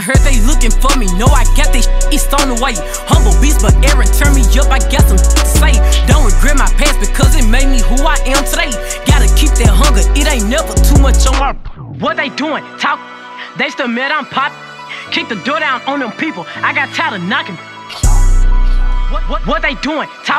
heard they looking for me, know I got this it's on the way. Humble beast, but Aaron turned me up, I got some to say. Don't regret my past because it made me who I am today. Gotta keep that hunger, it ain't never too much on my. What they doing? Talk. They still mad I'm pop. Kick the door down on them people, I got tired of knocking. What they doing? Talk.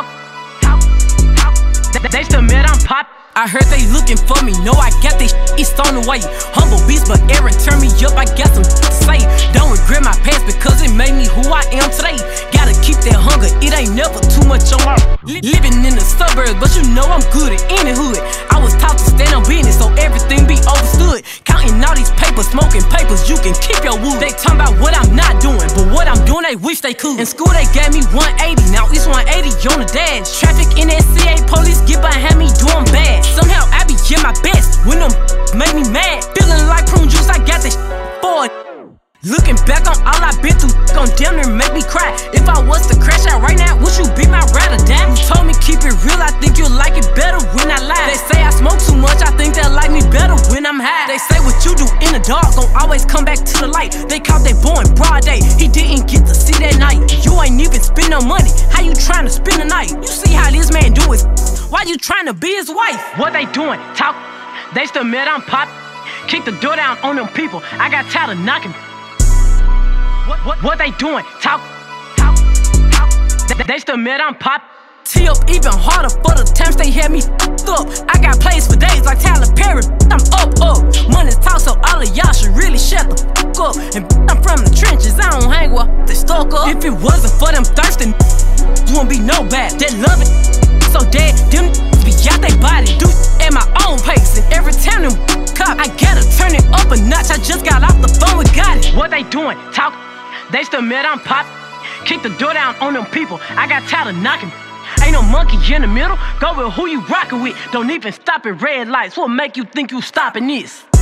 They still mad I'm pop. I heard they looking for me, know I got this it's on the way. Humble beast, but Aaron turned me up, I got some to say. Don't regret my past because it made me who I am today. Gotta keep that hunger, it ain't never too much on my. Living in the suburbs, but you know I'm good at any hood. I was taught to stand on business so everything be understood. Counting all these papers, smoking papers, you can keep your wood. They talking about what I'm not doing, but what I'm doing they wish they could. In school they gave me 180, now it's 180 on the dash. Traffic in SCA, police get behind me doing bad. Somehow I be in my best when them make me mad. Feeling like prune juice, I got this for it. Looking back on all I been through, gon' damn near make me cry. If I was to crash out right now, would you be my ride or die? You told me keep it real, I think you'll like it better when I lie. They say I smoke too much, I think they'll like me better when I'm high. They say what you do in the dark gon' always come back to the light. They caught that boy in broad day, he didn't get to see that night. You ain't even spend no money, how you trying to spend the night? You see how this man do it, why you trying to be his wife? What they doing? Talk. They still mad I'm pop. Kick the door down on them people, I got tired of knocking. What they doing? Talk. They still mad I'm pop. Tee up even harder for the times they had me f***ed up. I got plays for days like Tyler Perry, I'm up. Money talk, so all of y'all should really shut the f*** up. And I'm from the trenches, I don't hang with they stuck up. If it wasn't for them thirsty, you won't be no bad. That love it, so dead, them be out they body. Do at my own pace, and every time them cop, I gotta turn it up a notch. I just got off the phone with Gotti. What they doing? Talk. They still mad I'm pop. Kick the door down on them people, I got tired of knocking. Ain't no monkey in the middle, go with who you rockin' with. Don't even stop at red lights, what make you think you stopping this?